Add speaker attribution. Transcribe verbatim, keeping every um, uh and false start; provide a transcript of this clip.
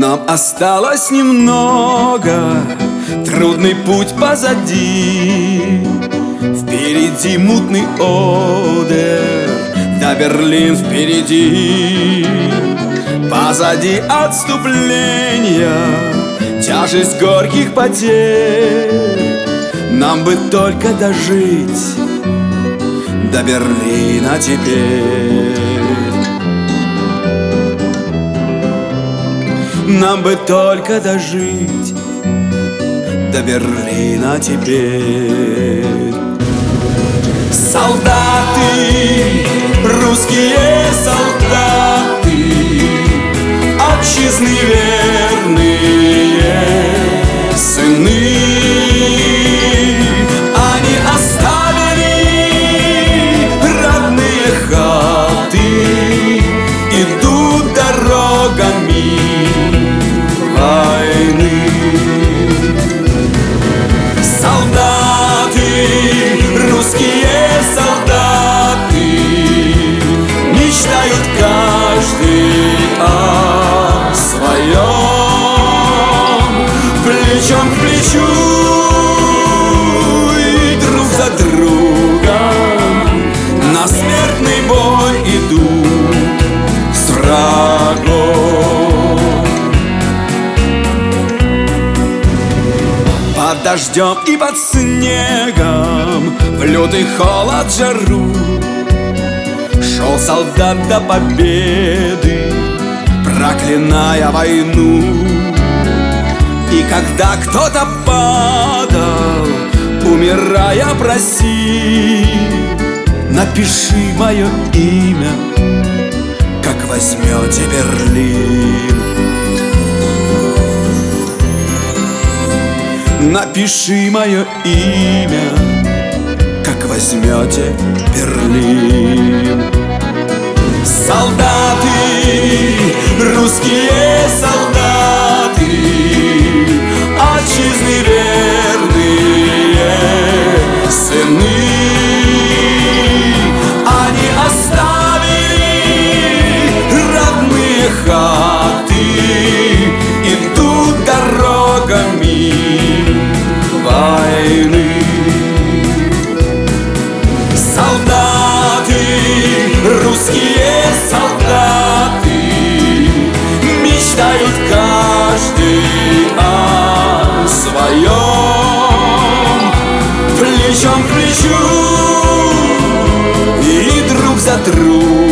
Speaker 1: Нам осталось немного, трудный путь позади. Впереди мутный Одер, да Берлин впереди. Позади отступления, тяжесть горьких потерь. Нам бы только дожить до Берлина теперь. Нам бы только дожить до Берлина теперь. Солдаты, русские солдаты, отчизны верные сыны. Они оставили родные хаты, идут дорогами войны. Солдаты, русские солдаты, мечтают каждый о своем. Плечом к плечу и друг за другом на смертный бой идут с врагом. Под дождем и под снегом, в лютый холод, жару, шел солдат до победы, проклиная войну. И когда кто-то падал, умирая, проси: напиши мое имя, как возьмете Берлин. Напиши мое имя, как возьмете Берлин. Солдаты, русские солдаты, отчизны верные сыны. Они оставили родные хаты, идут дорогами войны. Солдаты, русские солдаты, мечтают каждый о своем. Плечом к плечу и друг за другом